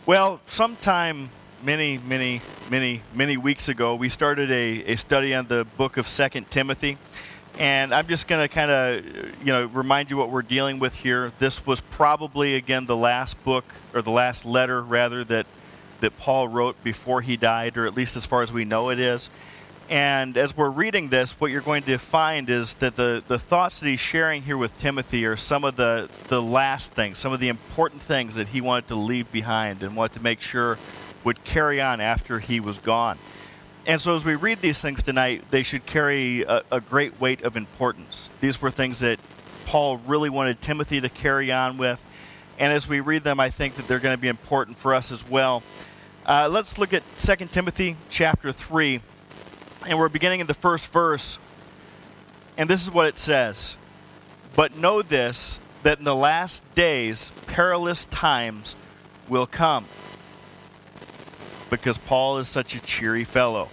Well, sometime many weeks ago, we started a study on the book of 2 Timothy. And I'm just going to kind of, remind you what we're dealing with here. This was probably, again, the last book, or the last letter, rather, that Paul wrote before he died, or at least as far as we know it is. And as we're reading this, what you're going to find is that the thoughts that he's sharing here with Timothy are some of the last things, some of the important things that he wanted to leave behind and wanted to make sure would carry on after he was gone. And so as we read these things tonight, they should carry a great weight of importance. These were things that Paul really wanted Timothy to carry on with. And as we read them, I think that they're going to be important for us as well. Let's look at 2 Timothy chapter 3. And we're beginning in the first verse. And this is what it says. But know this, that in the last days perilous times will come. Because Paul is such a cheery fellow.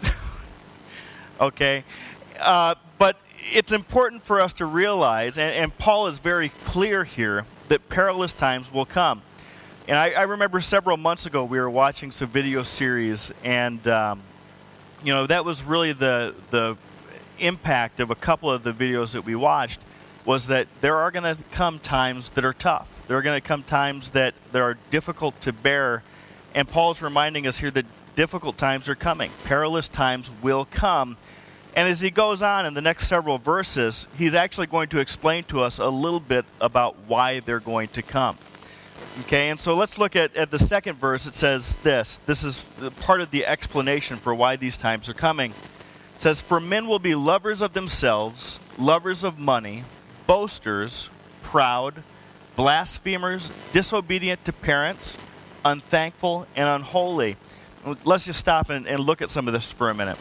Okay? But it's important for us to realize, and Paul is very clear here, that perilous times will come. And I remember several months ago we were watching some video series, and that was really the impact of a couple of the videos that we watched, was that there are going to come times that are tough. There are going to come times that are difficult to bear. And Paul's reminding us here that difficult times are coming. Perilous times will come. And as he goes on in the next several verses, he's actually going to explain to us a little bit about why they're going to come. Okay, and so let's look at the second verse. It says this. This is part of the explanation for why these times are coming. It says, "For men will be lovers of themselves, lovers of money, boasters, proud, blasphemers, disobedient to parents, unthankful, and unholy." Let's just stop and look at some of this for a minute.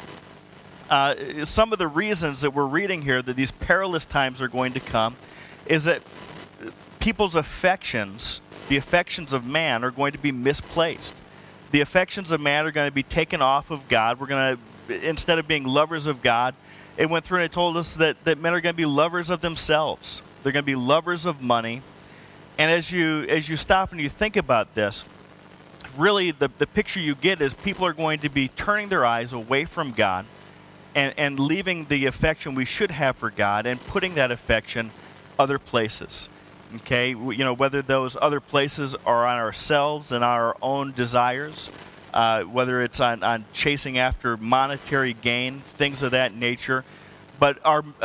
Some of the reasons that we're reading here that these perilous times are going to come is that people's affections, the affections of man, are going to be misplaced. The affections of man are going to be taken off of God. We're going to, instead of being lovers of God, it went through and it told us that men are going to be lovers of themselves. They're going to be lovers of money. And as you stop and you think about this, really the picture you get is people are going to be turning their eyes away from God and leaving the affection we should have for God and putting that affection other places. Okay, whether those other places are on ourselves and our own desires, whether it's on chasing after monetary gain, things of that nature. But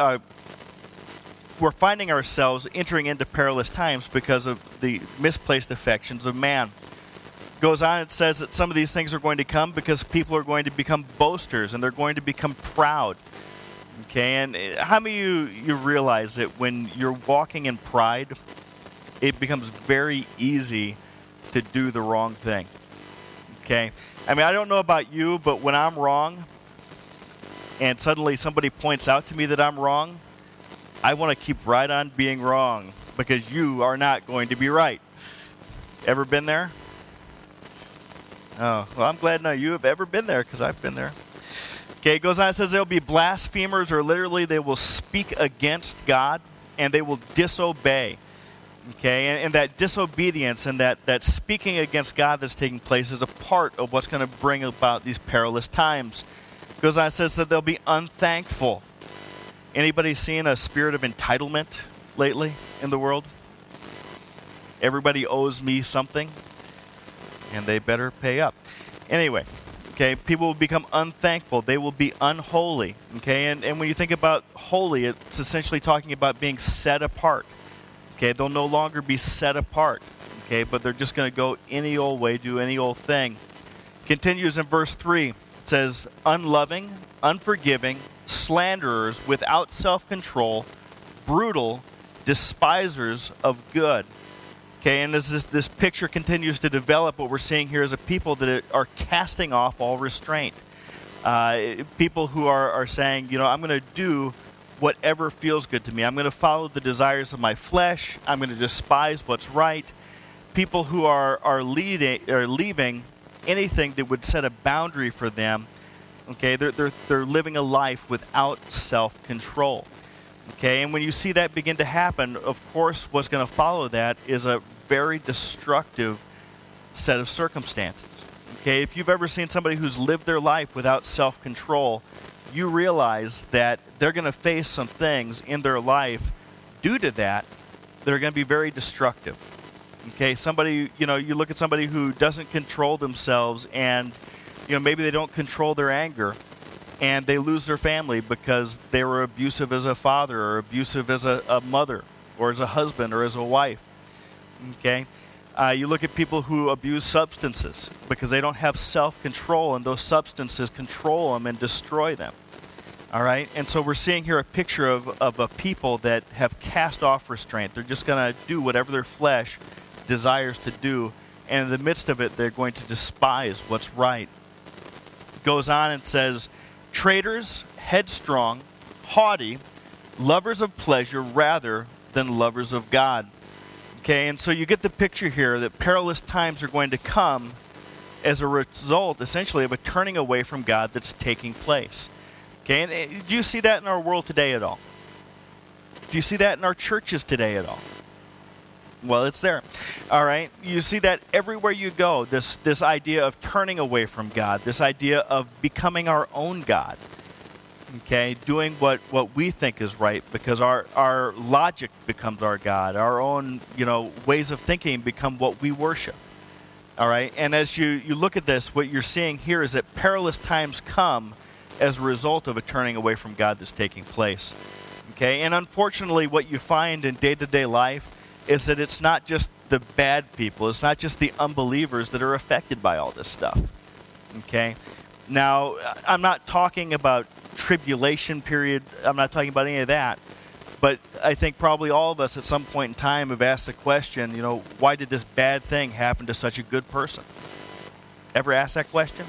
we're finding ourselves entering into perilous times because of the misplaced affections of man. Goes on, it says that some of these things are going to come because people are going to become boasters and they're going to become proud. Okay, and how many of you realize that when you're walking in pride, it becomes very easy to do the wrong thing? Okay, I mean, I don't know about you, but when I'm wrong and suddenly somebody points out to me that I'm wrong, I want to keep right on being wrong because you are not going to be right. Ever been there? Oh, well, I'm glad none of you have ever been there because I've been there. Okay, it goes on, it says they'll be blasphemers, or literally they will speak against God and they will disobey. Okay, and that disobedience and that speaking against God that's taking place is a part of what's going to bring about these perilous times. It goes on, it says that they'll be unthankful. Anybody seen a spirit of entitlement lately in the world? Everybody owes me something, and they better pay up. Anyway, okay, people will become unthankful. They will be unholy. Okay, and when you think about holy, it's essentially talking about being set apart. Okay, they'll no longer be set apart. Okay, but they're just going to go any old way, do any old thing. Continues in verse 3. It says, unloving, unforgiving, slanderers, without self-control, brutal, despisers of good. Okay, and as this picture continues to develop, what we're seeing here is a people that are casting off all restraint. People who are saying, I'm going to do whatever feels good to me. I'm going to follow the desires of my flesh. I'm going to despise what's right. People who are leaving anything that would set a boundary for them. Okay, they're living a life without self-control. Okay, and when you see that begin to happen, of course, what's going to follow that is a very destructive set of circumstances. Okay, if you've ever seen somebody who's lived their life without self-control, you realize that they're going to face some things in their life due to that are going to be very destructive. Okay, somebody, you look at somebody who doesn't control themselves, and maybe they don't control their anger, and they lose their family because they were abusive as a father or abusive as a mother or as a husband or as a wife. Okay, you look at people who abuse substances because they don't have self-control, and those substances control them and destroy them. All right, and so we're seeing here a picture of a people that have cast off restraint. They're just going to do whatever their flesh desires to do, and in the midst of it, they're going to despise what's right. It goes on and says, traitors, headstrong, haughty, lovers of pleasure rather than lovers of God. Okay, and so you get the picture here that perilous times are going to come as a result, essentially, of a turning away from God that's taking place. Okay, and do you see that in our world today at all? Do you see that in our churches today at all? Well, it's there. All right, you see that everywhere you go, this idea of turning away from God, this idea of becoming our own God. Okay, doing what we think is right because our logic becomes our God. Our own, ways of thinking become what we worship. All right, and as you look at this, what you're seeing here is that perilous times come as a result of a turning away from God that's taking place. Okay, and unfortunately what you find in day-to-day life is that it's not just the bad people, it's not just the unbelievers that are affected by all this stuff. Okay, now I'm not talking about tribulation period, I'm not talking about any of that, but I think probably all of us at some point in time have asked the question, why did this bad thing happen to such a good person? Ever asked that question?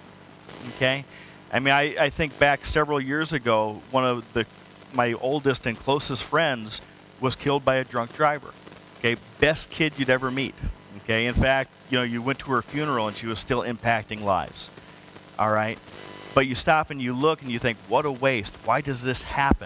Okay, I mean, I think back several years ago, one of my oldest and closest friends was killed by a drunk driver. Okay, best kid you'd ever meet. Okay, in fact, you went to her funeral and she was still impacting lives. All right, but you stop and you look and you think, what a waste. Why does this happen?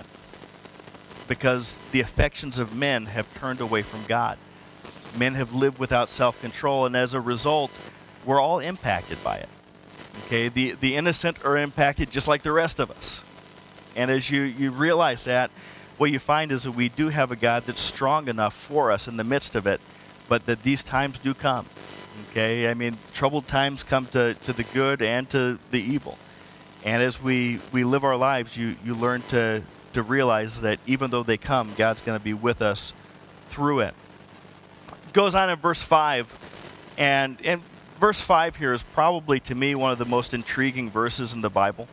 Because the affections of men have turned away from God. Men have lived without self-control, and as a result, we're all impacted by it. Okay, the innocent are impacted just like the rest of us. And as you realize that, what you find is that we do have a God that's strong enough for us in the midst of it, but that these times do come. Okay, I mean, troubled times come to the good and to the evil. And as we live our lives, you learn to realize that even though they come, God's going to be with us through it. It goes on in verse 5, and verse 5 here is probably, to me, one of the most intriguing verses in the Bible.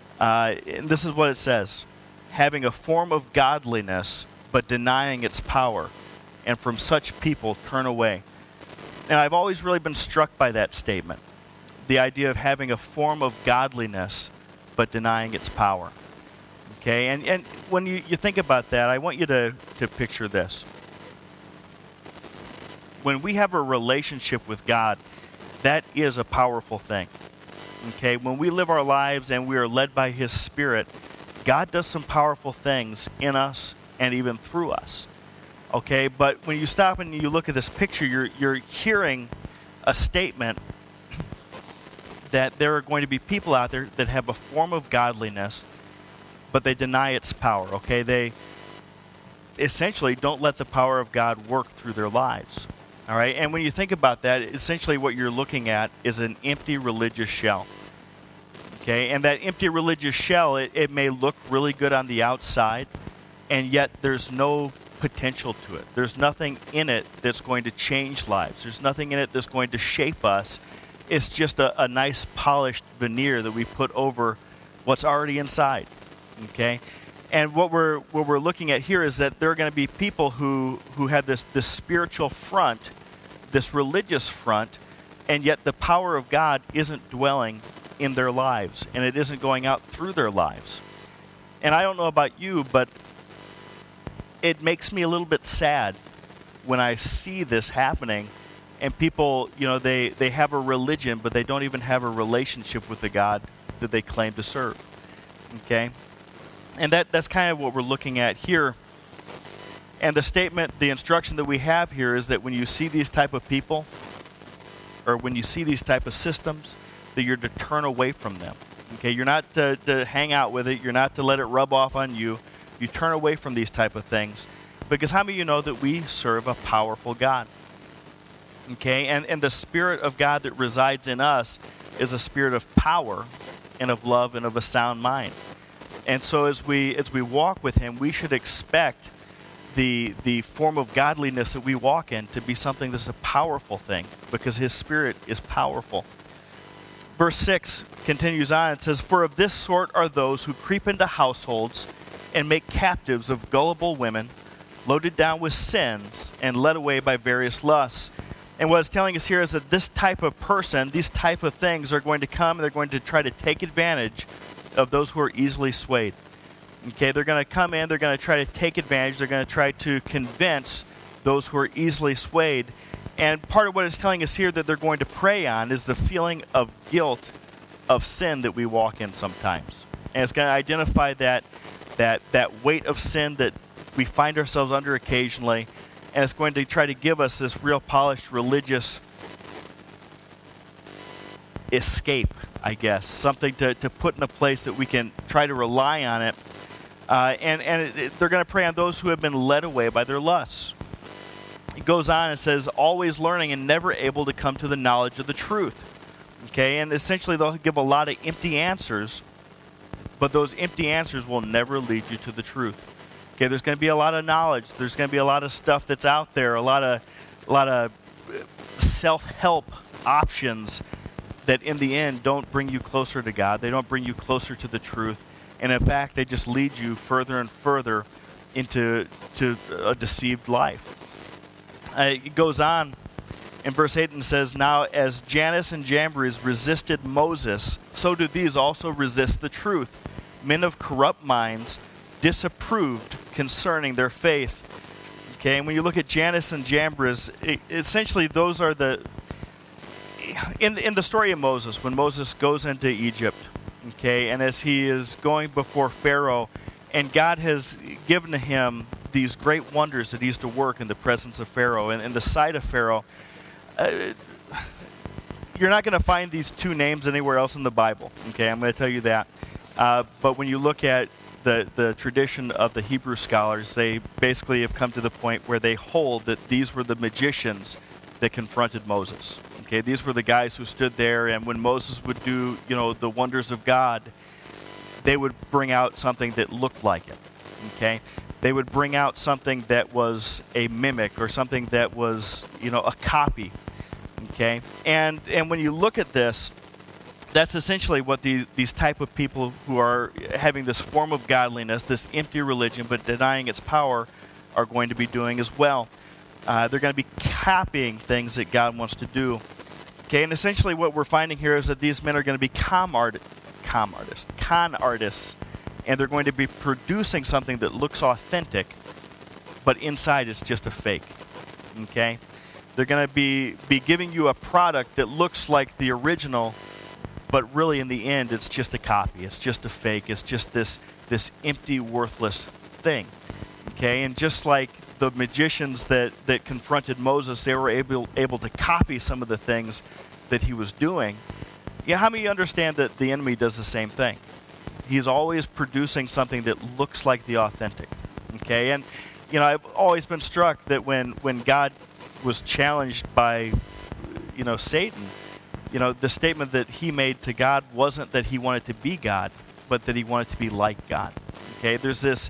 And this is what it says: having a form of godliness, but denying its power, and from such people turn away. And I've always really been struck by that statement, the idea of having a form of godliness, but denying its power. Okay, and when you think about that, I want you to picture this. When we have a relationship with God, that is a powerful thing. Okay, when we live our lives and we are led by His Spirit, God does some powerful things in us and even through us. Okay, but when you stop and you look at this picture, you're hearing a statement that there are going to be people out there that have a form of godliness, but they deny its power. Okay, they essentially don't let the power of God work through their lives. All right, and when you think about that, essentially what you're looking at is an empty religious shell. Okay, and that empty religious shell, it may look really good on the outside, and yet there's no potential to it. There's nothing in it that's going to change lives. There's nothing in it that's going to shape us. It's just a nice polished veneer that we put over what's already inside. Okay, and what we're looking at here is that there are going to be people who have this spiritual front, this religious front, and yet the power of God isn't dwelling in their lives, and it isn't going out through their lives. And I don't know about you, but it makes me a little bit sad when I see this happening, and people, they have a religion, but they don't even have a relationship with the God that they claim to serve. Okay? And that's kind of what we're looking at here. And the statement, the instruction that we have here is that when you see these type of people, or when you see these type of systems, that you're to turn away from them. Okay, you're not to hang out with it. You're not to let it rub off on you. You turn away from these type of things. Because how many of you know that we serve a powerful God? Okay, and the Spirit of God that resides in us is a spirit of power and of love and of a sound mind. And so as we walk with Him, we should expect the form of godliness that we walk in to be something that's a powerful thing, because His Spirit is powerful. Verse 6 continues on. It says, "For of this sort are those who creep into households and make captives of gullible women, loaded down with sins and led away by various lusts." And what it's telling us here is that this type of person, these type of things are going to come and they're going to try to take advantage of those who are easily swayed. Okay, they're going to come in, they're going to try to take advantage, they're going to try to convince those who are easily swayed. And part of what it's telling us here that they're going to prey on is the feeling of guilt of sin that we walk in sometimes. And it's going to identify that weight of sin that we find ourselves under occasionally, and it's going to try to give us this real polished religious escape, I guess, something to put in a place that we can try to rely on it. They're going to prey on those who have been led away by their lusts. It goes on and says, always learning and never able to come to the knowledge of the truth. Okay, and essentially they'll give a lot of empty answers, but those empty answers will never lead you to the truth. Okay, there's going to be a lot of knowledge. There's going to be a lot of stuff that's out there, a lot of self-help options that in the end don't bring you closer to God. They don't bring you closer to the truth. And in fact, they just lead you further and further into a deceived life. It goes on in verse 8 and says, "Now as Jannes and Jambres resisted Moses, so do these also resist the truth. Men of corrupt minds disapproved concerning their faith." Okay, and when you look at Jannes and Jambres, essentially those are in the story of Moses, when Moses goes into Egypt, okay, and as he is going before Pharaoh, and God has given him these great wonders that he's to work in the presence of Pharaoh and in the sight of Pharaoh. You're not going to find these two names anywhere else in the Bible, okay, I'm going to tell you that. But when you look at the tradition of the Hebrew scholars, they basically have come to the point where they hold that these were the magicians that confronted Moses. Okay, these were the guys who stood there, and when Moses would do, the wonders of God, they would bring out something that looked like it. Okay, they would bring out something that was a mimic or something that was, a copy. Okay, and when you look at this, that's essentially what these type of people who are having this form of godliness, this empty religion, but denying its power, are going to be doing as well. They're going to be copying things that God wants to do. Okay, and essentially what we're finding here is that these men are going to be con artists, and they're going to be producing something that looks authentic, but inside it's just a fake. Okay, they're going to be giving you a product that looks like the original, but really in the end it's just a copy. It's just a fake. It's just this empty, worthless thing. Okay, and just like the magicians that confronted Moses, they were able to copy some of the things that he was doing. How many of you understand that the enemy does the same thing? He's always producing something that looks like the authentic. Okay, and I've always been struck that when God was challenged by Satan, the statement that he made to God wasn't that he wanted to be God, but that he wanted to be like God. Okay, there's this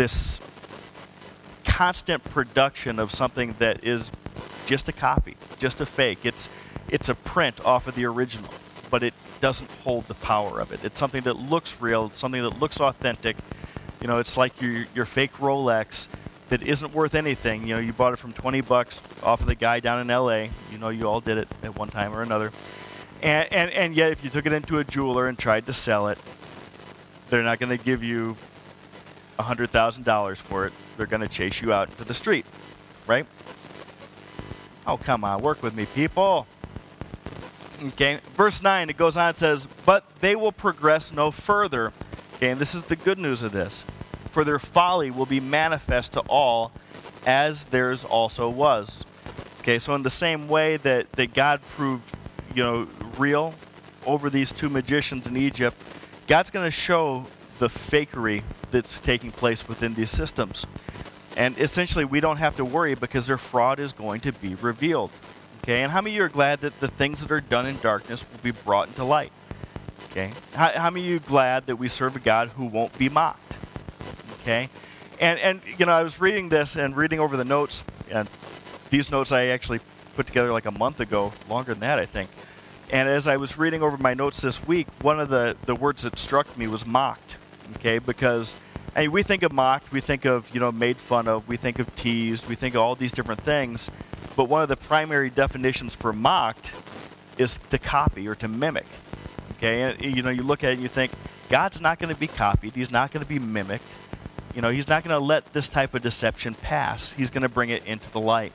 constant production of something that is just a copy, just a fake. It's a print off of the original, but it doesn't hold the power of it. It's something that looks real, something that looks authentic. It's like your fake Rolex that isn't worth anything. You bought it from $20 off of the guy down in L.A. You all did it at one time or another. And yet if you took it into a jeweler and tried to sell it, they're not going to give you $100,000 for it. They're going to chase you out into the street, right? Oh, come on, work with me, people. Okay, verse 9, it goes on, it says, "But they will progress no further." Okay, and this is the good news of this. "For their folly will be manifest to all, as theirs also was." Okay, so in the same way that God proved real over these two magicians in Egypt, God's going to show the fakery that's taking place within these systems. And essentially, we don't have to worry because their fraud is going to be revealed. Okay, and how many of you are glad that the things that are done in darkness will be brought into light? Okay, how many of you are glad that we serve a God who won't be mocked? Okay, and I was reading this and reading over the notes, and these notes I actually put together like a month ago, longer than that, I think. And as I was reading over my notes this week, one of the words that struck me was mocked. Okay, because we think of mocked, we think of made fun of, we think of teased, we think of all these different things. But one of the primary definitions for mocked is to copy or to mimic. Okay, and you look at it and you think God's not going to be copied, He's not going to be mimicked. He's not going to let this type of deception pass. He's going to bring it into the light.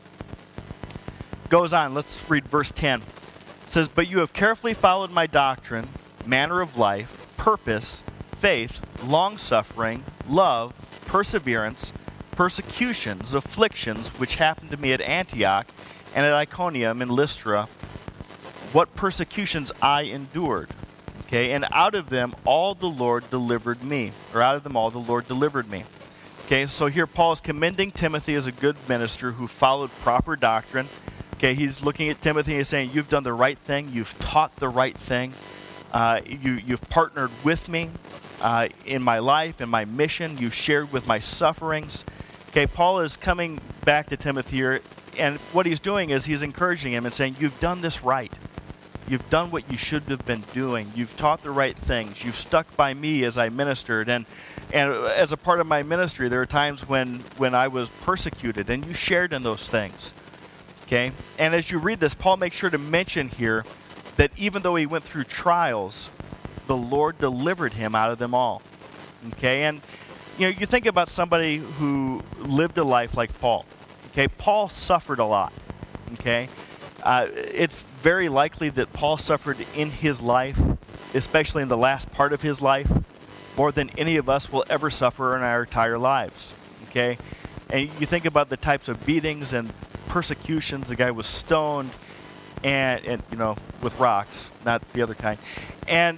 Goes on. Let's read verse 10. It says, "But you have carefully followed my doctrine, manner of life, purpose, faith, long-suffering, love, perseverance, persecutions, afflictions, which happened to me at Antioch and at Iconium and Lystra, what persecutions I endured. Okay, and out of them all the Lord delivered me." Or out of them all the Lord delivered me. Okay, so here Paul is commending Timothy as a good minister who followed proper doctrine. Okay, he's looking at Timothy and he's saying, you've done the right thing, you've taught the right thing, you've partnered with me in my life, in my mission, you've shared with my sufferings. Okay, Paul is coming back to Timothy here, and what he's doing is he's encouraging him and saying, you've done this right. You've done what you should have been doing. You've taught the right things. You've stuck by me as I ministered. And as a part of my ministry, there are times when I was persecuted, and you shared in those things. Okay? And as you read this, Paul makes sure to mention here that even though he went through trials, the Lord delivered him out of them all. Okay? And you think about somebody who lived a life like Paul. Okay? Paul suffered a lot. Okay? It's very likely that Paul suffered in his life, especially in the last part of his life, more than any of us will ever suffer in our entire lives. Okay? And you think about the types of beatings and persecutions. The guy was stoned and with rocks, not the other kind. And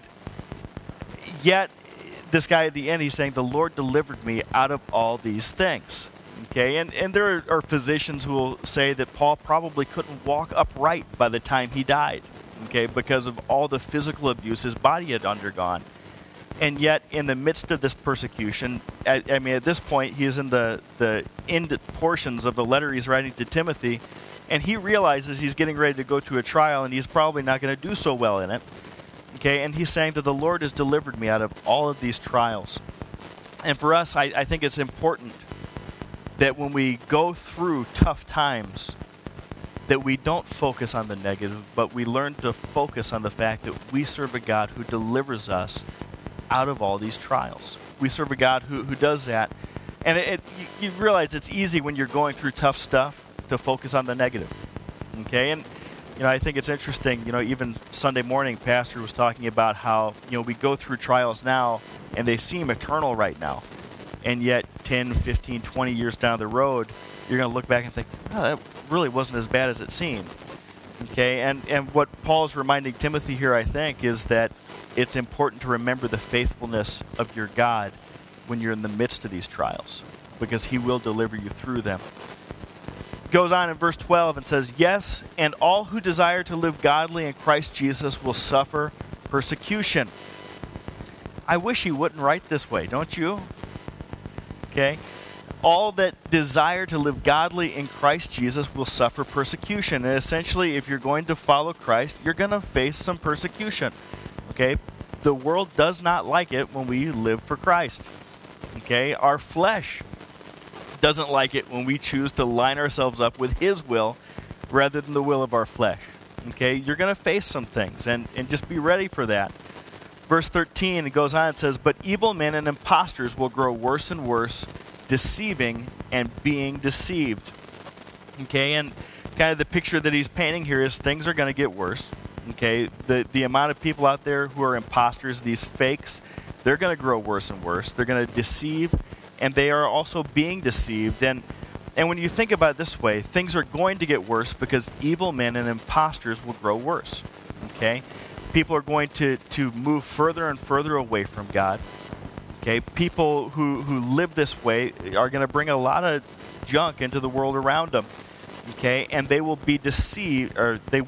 yet, this guy at the end, he's saying, the Lord delivered me out of all these things. Okay, and there are physicians who will say that Paul probably couldn't walk upright by the time he died, okay, because of all the physical abuse his body had undergone. And yet, in the midst of this persecution, at this point, he is in the end portions of the letter he's writing to Timothy, and he realizes he's getting ready to go to a trial, and he's probably not going to do so well in it. Okay, and he's saying that the Lord has delivered me out of all of these trials. And for us, I think it's important that when we go through tough times, that we don't focus on the negative, but we learn to focus on the fact that we serve a God who delivers us out of all these trials. We serve a God who does that. And you realize it's easy when you're going through tough stuff to focus on the negative. Okay? And I think it's interesting, even Sunday morning, Pastor was talking about how, we go through trials now, and they seem eternal right now. And yet 10, 15, 20 years down the road, you're going to look back and think, oh, that really wasn't as bad as it seemed. Okay, and what Paul's reminding Timothy here, I think, is that it's important to remember the faithfulness of your God when you're in the midst of these trials, because he will deliver you through them. It goes on in verse 12 and says, yes, and all who desire to live godly in Christ Jesus will suffer persecution. I wish he wouldn't write this way, don't you? Okay? All that desire to live godly in Christ Jesus will suffer persecution. And essentially, if you're going to follow Christ, you're going to face some persecution. Okay? The world does not like it when we live for Christ. Okay? Our flesh doesn't like it when we choose to line ourselves up with his will rather than the will of our flesh. Okay? You're going to face some things, and just be ready for that. Verse 13, it goes on, it says, but evil men and impostors will grow worse and worse, deceiving and being deceived. Okay, and kind of the picture that he's painting here is things are going to get worse. Okay, the amount of people out there who are imposters, these fakes, they're going to grow worse and worse. They're going to deceive, and they are also being deceived. And when you think about it this way, things are going to get worse because evil men and imposters will grow worse. Okay? People are going to move further and further away from God. Okay? People who live this way are going to bring a lot of junk into the world around them. Okay? And they will be deceived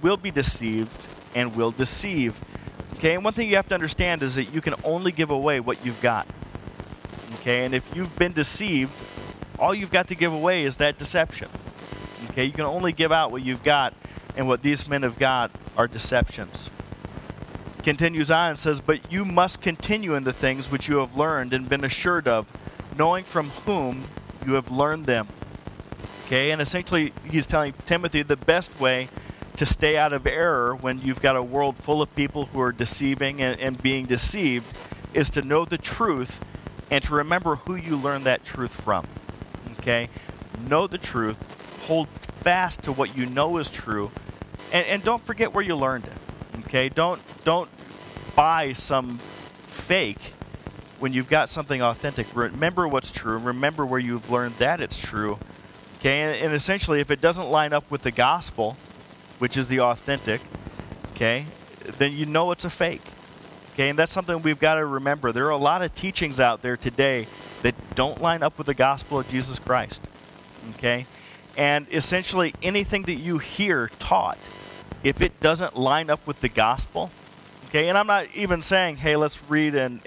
and will deceive. Okay? And one thing you have to understand is that you can only give away what you've got. Okay? And if you've been deceived, all you've got to give away is that deception. Okay? You can only give out what you've got, and what these men have got are deceptions. Continues on and says, "But you must continue in the things which you have learned and been assured of, knowing from whom you have learned them." Okay? And essentially, he's telling Timothy the best way to stay out of error when you've got a world full of people who are deceiving and being deceived is to know the truth and to remember who you learned that truth from. Okay? Know the truth, hold fast to what you know is true, and don't forget where you learned it. Okay? Don't buy some fake when you've got something authentic. Remember what's true. Remember where you've learned that it's true. Okay? And essentially, if it doesn't line up with the gospel, which is the authentic, okay, then you know it's a fake. Okay? And that's something we've got to remember. There are a lot of teachings out there today that don't line up with the gospel of Jesus Christ. Okay? And essentially, anything that you hear taught, if it doesn't line up with the gospel, okay, and I'm not even saying, hey, let's read and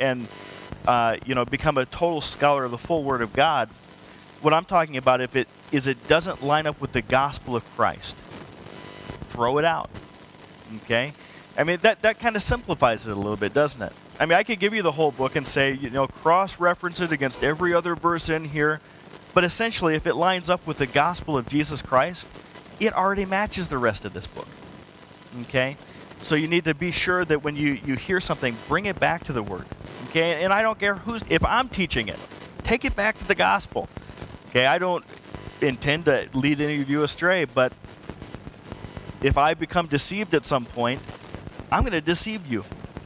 become a total scholar of the full Word of God. What I'm talking about, if it doesn't line up with the gospel of Christ, throw it out. Okay? I mean, that kind of simplifies it a little bit, doesn't it? I mean, I could give you the whole book and say, cross-reference it against every other verse in here, but essentially, if it lines up with the gospel of Jesus Christ, it already matches the rest of this book. Okay? So you need to be sure that when you hear something, bring it back to the Word. Okay? And I don't care if I'm teaching it, take it back to the gospel. Okay? I don't intend to lead any of you astray, but if I become deceived at some point, I'm going to deceive you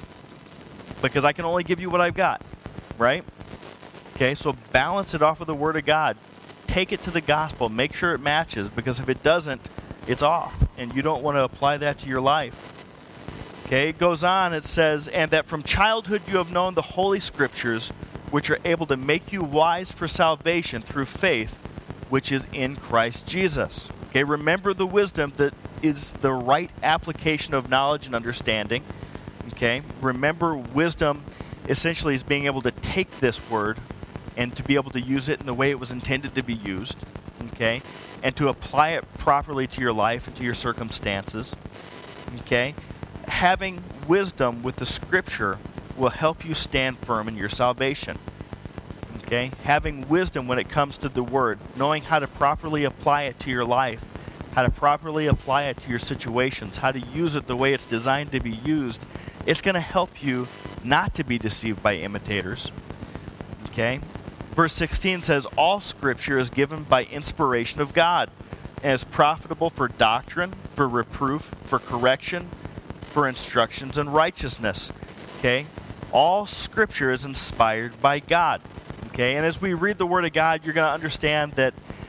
because I can only give you what I've got, right? Okay, so balance it off with the Word of God. Take it to the gospel. Make sure it matches, because if it doesn't, it's off, and you don't want to apply that to your life. Okay, it goes on, it says, "And that from childhood you have known the Holy Scriptures, which are able to make you wise for salvation through faith, which is in Christ Jesus." Okay, remember the wisdom that is the right application of knowledge and understanding. Okay, remember wisdom essentially is being able to take this word and to be able to use it in the way it was intended to be used. Okay, and to apply it properly to your life and to your circumstances. Okay, having wisdom with the Scripture will help you stand firm in your salvation. Okay, having wisdom when it comes to the Word, knowing how to properly apply it to your life, how to properly apply it to your situations, how to use it the way it's designed to be used, it's going to help you not to be deceived by imitators. Okay? Verse 16 says, "All Scripture is given by inspiration of God, and is profitable for doctrine, for reproof, for correction, for instructions in righteousness." Okay? All Scripture is inspired by God. Okay? And as we read the Word of God, you're going to understand that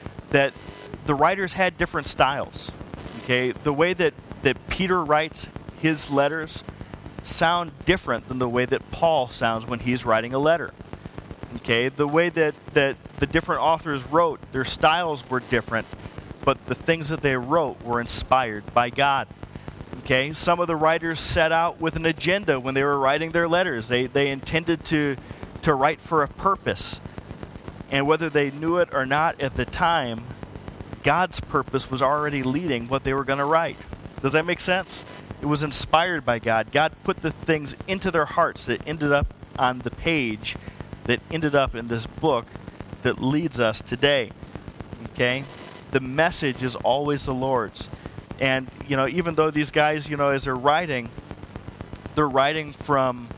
the writers had different styles. Okay? The way that Peter writes his letters sound different than the way that Paul sounds when he's writing a letter. Okay? The way that the different authors wrote, their styles were different, but the things that they wrote were inspired by God. Okay? Some of the writers set out with an agenda when they were writing their letters. They intended to write for a purpose. And whether they knew it or not at the time, God's purpose was already leading what they were going to write. Does that make sense? It was inspired by God. God put the things into their hearts that ended up on the page, that ended up in this book that leads us today. Okay? The message is always the Lord's. And, even though these guys, as they're writing from,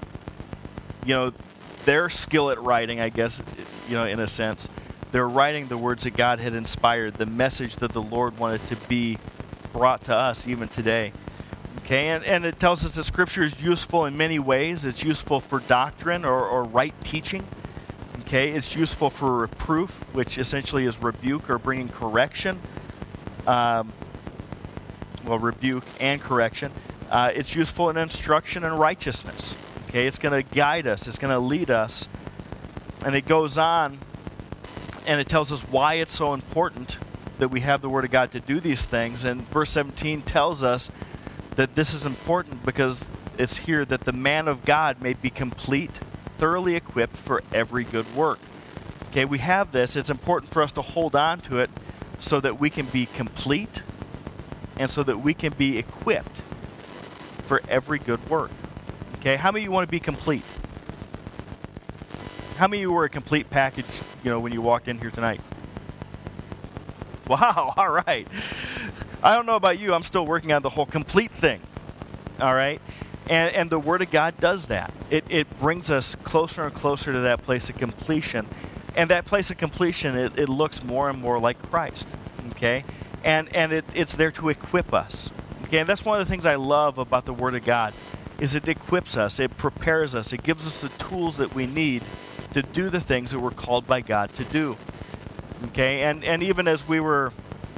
their skill at writing, I guess, in a sense. They're writing the words that God had inspired, the message that the Lord wanted to be brought to us even today. Okay, and it tells us that Scripture is useful in many ways. It's useful for doctrine or right teaching. Okay, it's useful for reproof, which essentially is rebuke or bringing correction. Rebuke and correction. It's useful in instruction and righteousness. Okay, it's going to guide us. It's going to lead us. And it goes on, and it tells us why it's so important that we have the Word of God to do these things. And verse 17 tells us that this is important because it's here that the man of God may be complete, thoroughly equipped for every good work. Okay, we have this. It's important for us to hold on to it so that we can be complete and so that we can be equipped for every good work. Okay, how many of you want to be complete? How many of you were a complete package, when you walked in here tonight? Wow, all right. I don't know about you. I'm still working on the whole complete thing. All right? And the Word of God does that. It brings us closer and closer to that place of completion. And that place of completion, it looks more and more like Christ. Okay? And it's there to equip us. Okay? And that's one of the things I love about the Word of God, is it equips us. It prepares us. It gives us the tools that we need to do the things that we're called by God to do. Okay? And even as we were,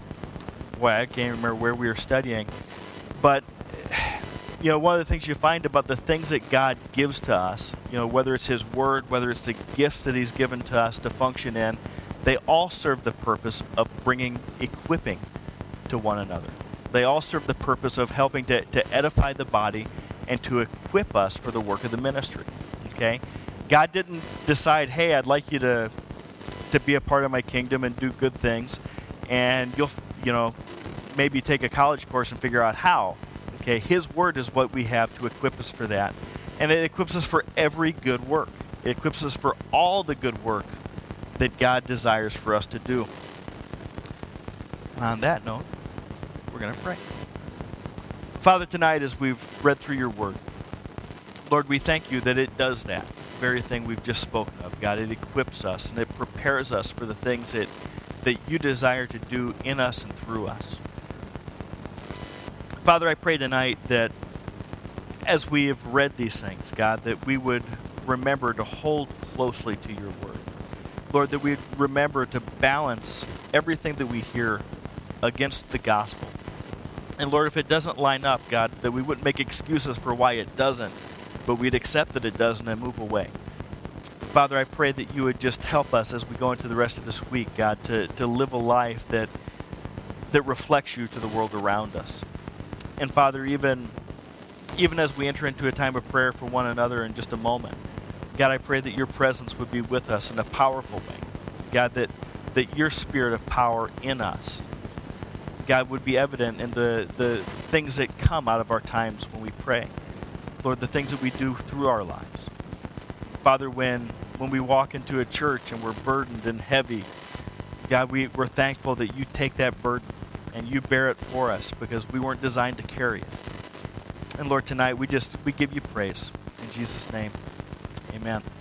I can't remember where we were studying, but one of the things you find about the things that God gives to us, whether it's His Word, whether it's the gifts that He's given to us to function in, they all serve the purpose of bringing equipping to one another. They all serve the purpose of helping to edify the body and to equip us for the work of the ministry. Okay? God didn't decide, hey, I'd like you to be a part of my kingdom and do good things, and you'll, maybe take a college course and figure out how. Okay, His Word is what we have to equip us for that. And it equips us for every good work. It equips us for all the good work that God desires for us to do. And on that note, we're going to pray. Father, tonight as we've read through your Word, Lord, we thank you that it does that very thing we've just spoken of. God, it equips us and it prepares us for the things that you desire to do in us and through us. Father, I pray tonight that as we have read these things, God, that we would remember to hold closely to your Word. Lord, that we'd remember to balance everything that we hear against the gospel. And Lord, if it doesn't line up, God, that we wouldn't make excuses for why it doesn't, but we'd accept that it doesn't and move away. Father, I pray that you would just help us as we go into the rest of this week, God, to live a life that reflects you to the world around us. And Father, even as we enter into a time of prayer for one another in just a moment, God, I pray that your presence would be with us in a powerful way. God, that your spirit of power in us, God, would be evident in the things that come out of our times when we pray. Lord, the things that we do through our lives. Father, when we walk into a church and we're burdened and heavy, God, we're thankful that you take that burden and you bear it for us because we weren't designed to carry it. And Lord, tonight we give you praise. In Jesus' name, amen.